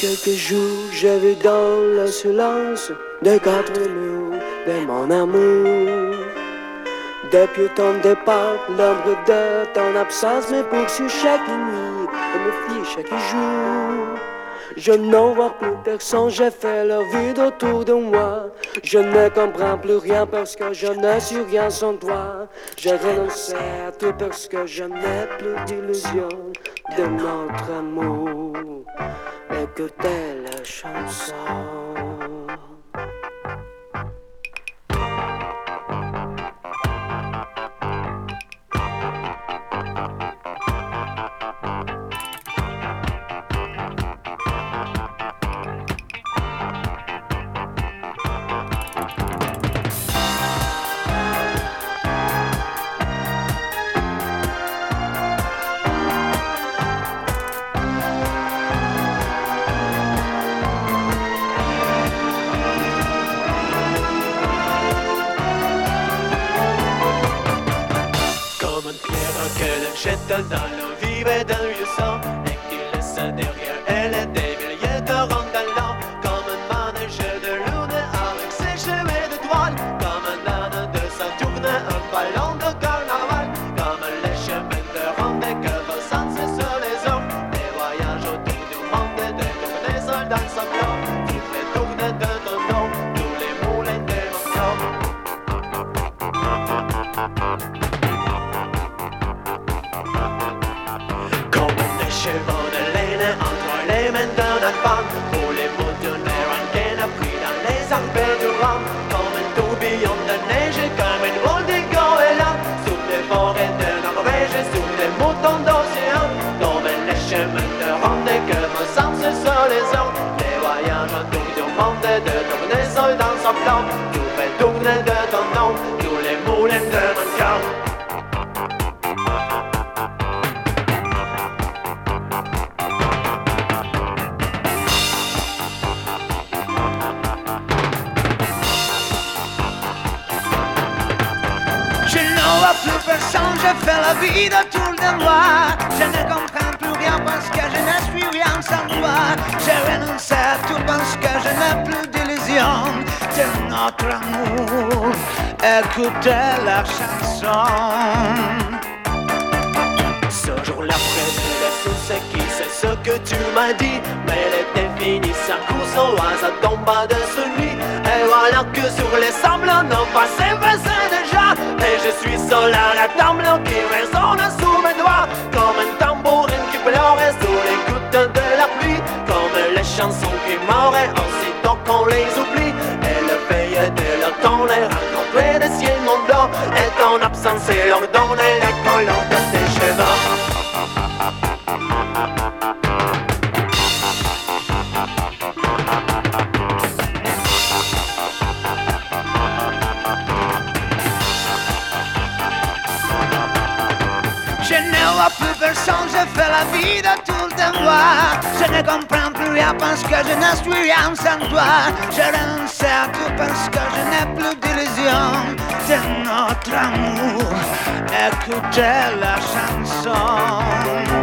quelques jours, j'ai vu dans le silence des quatre murs de mon amour. Depuis ton départ, l'ombre de ton absence me poursuit chaque nuit et me fie chaque jour. Je n'en vois plus personne, j'ai fait le vide autour de moi. Je ne comprends plus rien parce que je ne suis rien sans toi. J'ai renoncé à tout parce que je n'ai plus d'illusion de notre amour. Écoutez la chanson. Jette dans l'eau vive d'un vieux sang et qui laisse derrière elle des milliers de rondallants. Comme un manège de lune avec ses cheveux de toile, comme un âne de Saturne, un ballon de carnaval, comme les chemins de ronde que vos sens sur les eaux, des voyages autour du monde, de tourner seuls dans son corps. Tu fais tourner de ton nom tous les moulins de mon corps. Chevaux de laine entre les mains d'un enfant, pour les mots de l'air en gaine pris dans les arbres du rhum, comme un tourbillon de neige, comme une boule de goéland, sous les forêts de Norvège, sous les moutons d'océan, comme les chemins de ronde que vos sens sur les eaux, les voyages autour du monde, de tourner seul dans son plan, tout fait tourner de ton nom, tous les moulins de mon cœur. Plus personne, je fais la vie autour de moi. Je ne comprends plus rien parce que je ne suis rien sans toi. J'ai renoncé à tout parce que je n'ai plus d'illusion de notre amour. Écoutez la chanson. Ce jour-là, près de la source qui sait ce que tu m'as dit, mais elle était finie, sa course au hasard tomba de celui. Et voilà que sur les semblants, nos passés passaient déjà. Et je suis seul à la table qui résonne sous mes doigts, comme un tambourin qui pleurait sous les gouttes de la pluie, comme les chansons qui mouraient aussitôt qu'on les oublie. Et le pays de leur temps les rencontrer des ciels monts et ton absence et leur donner les colons de tes cheveux. Je ne vois plus personne, je fais la vie autour de moi. Je ne comprends plus rien parce que je ne suis rien sans toi. Je renonce à tout parce que je n'ai plus d'illusion de notre amour. Écoutez la chanson.